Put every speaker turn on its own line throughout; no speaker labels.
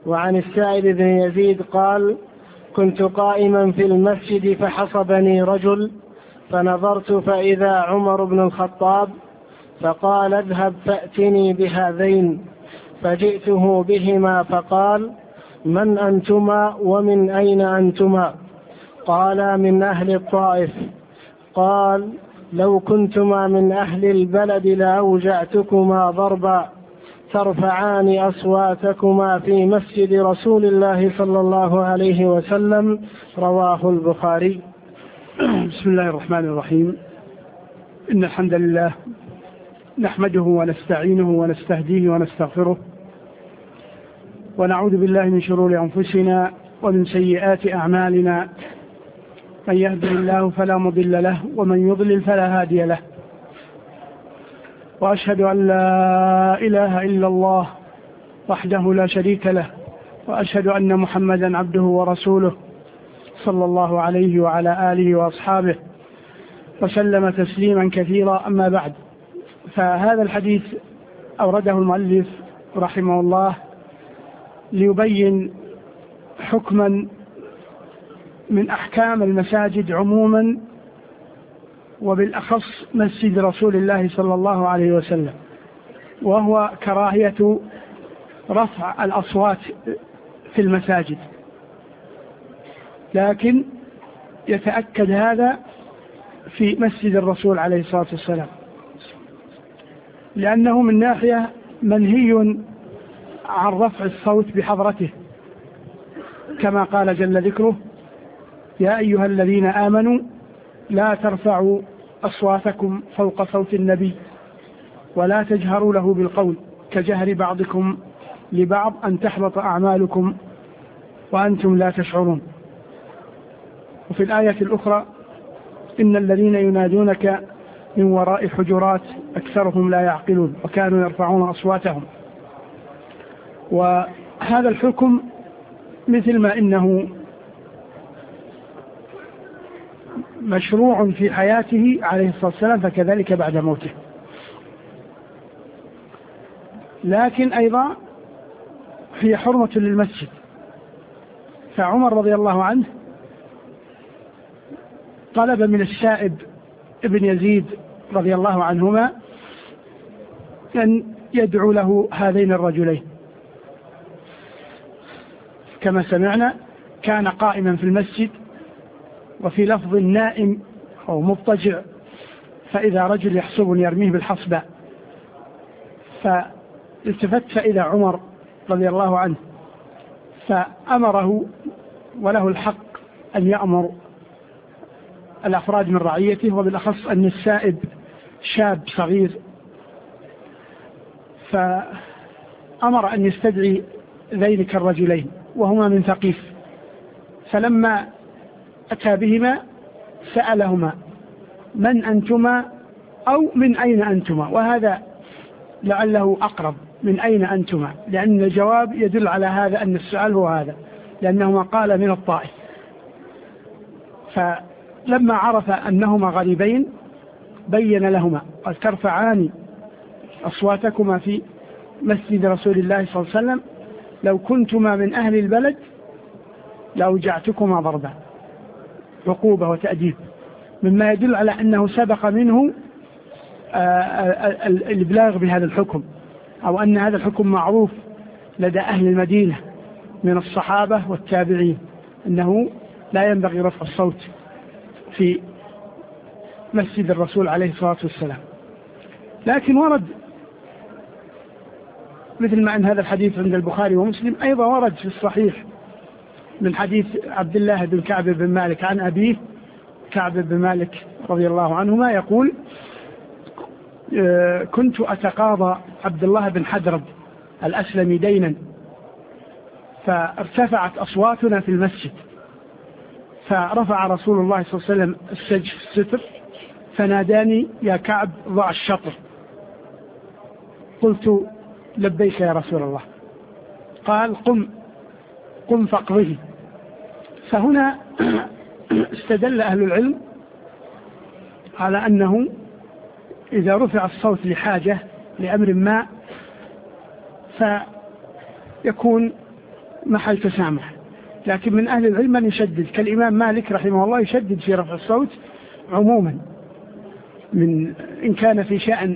وعن السائب بن يزيد قال: كنت قائما في المسجد فحصبني رجل، فنظرت فإذا عمر بن الخطاب، فقال: اذهب فأتني بهذين. فجئته بهما فقال: من أنتما ومن أين أنتما؟ قال: من أهل الطائف. قال: لو كنتما من أهل البلد لأوجعتكما ضربا ترفعان أصواتكما في مسجد رسول الله صلى الله عليه وسلم. رواه البخاري.
بسم الله الرحمن الرحيم. إن الحمد لله نحمده ونستعينه ونستهديه ونستغفره، ونعوذ بالله من شرور أنفسنا ومن سيئات أعمالنا، من يهده الله فلا مضل له ومن يضلل فلا هادي له، وأشهد أن لا إله إلا الله وحده لا شريك له، وأشهد أن محمدا عبده ورسوله صلى الله عليه وعلى آله وأصحابه وسلم تسليما كثيرا. أما بعد، فهذا الحديث أورده المؤلف رحمه الله ليبين حكما من أحكام المساجد عموما، وبالأخص مسجد رسول الله صلى الله عليه وسلم، وهو كراهية رفع الأصوات في المساجد. لكن يتأكد هذا في مسجد الرسول عليه الصلاة والسلام، لأنه من ناحية منهي عن رفع الصوت بحضرته، كما قال جل ذكره: يا أيها الذين آمنوا لا ترفعوا أصواتكم فوق صوت النبي ولا تجهروا له بالقول كجهر بعضكم لبعض أن تحبط أعمالكم وأنتم لا تشعرون. وفي الآية الأخرى: إن الذين ينادونك من وراء حجرات أكثرهم لا يعقلون وكانوا يرفعون أصواتهم. وهذا الحكم مثل ما إنه مشروع في حياته عليه الصلاة والسلام فكذلك بعد موته. لكن أيضا هي حرمة للمسجد، فعمر رضي الله عنه طلب من السائب ابن يزيد رضي الله عنهما أن يدعو له هذين الرجلين. كما سمعنا كان قائما في المسجد، وفي لفظ نائم أو مضطجع، فإذا رجل يحسب يرميه بالحصبة، فالتفت فإذا عمر رضي الله عنه، فأمره، وله الحق أن يأمر الأفراد من رعيته، وبالأخص أن السائب شاب صغير، فأمر أن يستدعي ذلك الرجلين وهما من ثقيف. فلما أتى بهما سألهما: من أنتما أو من أين أنتما؟ وهذا لعله أقرب، من أين أنتما، لأن الجواب يدل على هذا أن السؤال هو هذا، لأنهما قال من الطائف. فلما عرف أنهما غريبين بين لهما: قد ترفعان أصواتكما في مسجد رسول الله صلى الله عليه وسلم، لو كنتما من أهل البلد لأوجعتكما ضربا، عقوبة وتأديب، مما يدل على أنه سبق منه الإبلاغ بهذا الحكم، أو أن هذا الحكم معروف لدى أهل المدينة من الصحابة والتابعين، أنه لا ينبغي رفع الصوت في مسجد الرسول عليه الصلاة والسلام. لكن ورد مثل ما أن هذا الحديث عند البخاري ومسلم، أيضا ورد في الصحيح من حديث عبد الله بن كعب بن مالك عن أبيه كعب بن مالك رضي الله عنهما يقول: كنت أتقاضى عبد الله بن حدرب الأسلمي دينا، فارتفعت أصواتنا في المسجد، فرفع رسول الله صلى الله عليه وسلم الستر فناداني: يا كعب ضع الشطر. قلت: لبيك يا رسول الله. قال: قم فاقضه. فهنا استدل أهل العلم على أنه إذا رفع الصوت لحاجة لأمر ما فيكون محل تسامح. لكن من أهل العلم من يشدد كالإمام مالك رحمه الله، يشدد في رفع الصوت عموما، من إن كان في شأن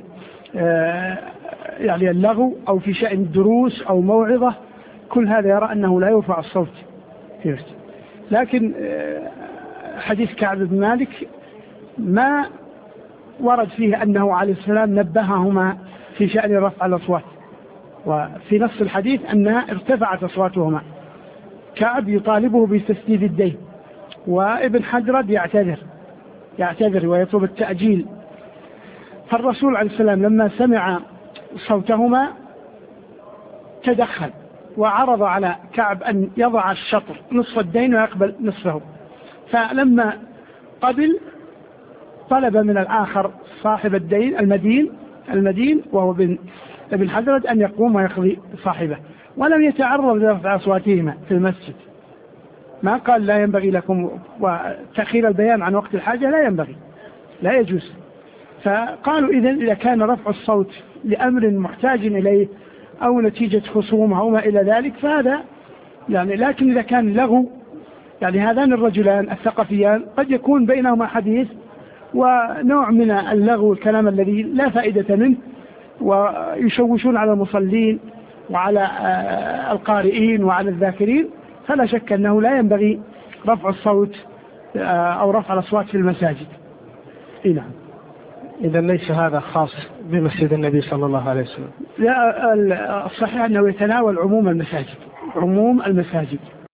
يعني اللغو أو في شأن دروس أو موعظة، كل هذا يرى أنه لا يرفع الصوت فيه. لكن حديث كعب بن مالك ما ورد فيه أنه عليه السلام نبههما في شأن رفع الأصوات، وفي نص الحديث أنها ارتفعت أصواتهما. كعب يطالبه بتسديد الدين، وابن حجرد يعتذر ويطلب التأجيل. فالرسول عليه السلام لما سمع صوتهما تدخل وعرض على كعب أن يضع الشطر نصف الدين ويقبل نصفه، فلما قبل طلب من الآخر صاحب الدين المدين وهو ابن حجرد أن يقوم ويقضي صاحبه، ولم يتعرض لرفع أصواتهما في المسجد. ما قال لا ينبغي لكم، وتأخير البيان عن وقت الحاجة لا ينبغي، لا يجوز. فقالوا إذا كان رفع الصوت لأمر محتاج إليه أو نتيجة خصومة أو ما إلى ذلك فهذا يعني، لكن إذا كان لغو يعني هذان الرجلان الثقفيان قد يكون بينهما حديث ونوع من اللغو، الكلام الذي لا فائدة منه، ويشوشون على المصلين وعلى القارئين وعلى الذاكرين، فلا شك أنه لا ينبغي رفع الصوت أو رفع الأصوات في المساجد. نعم.
إذا ليس هذا خاص بمسجد النبي صلى الله عليه وسلم.
لا، الصحيح أنه يتناول عموم المساجد.